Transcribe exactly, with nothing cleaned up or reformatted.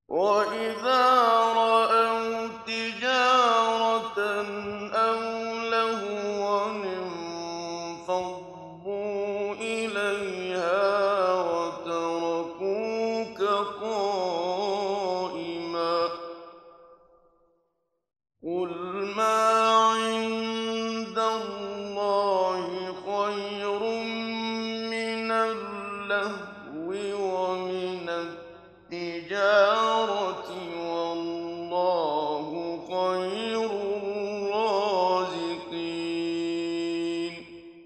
وَإِذَا رَأَوْا تِجَارَةً أَوْ لَهْوًا انفَضُّوا إِلَيْهَا وَتَرَكُوكَ قَائِمًا ۚ قُلْ مَا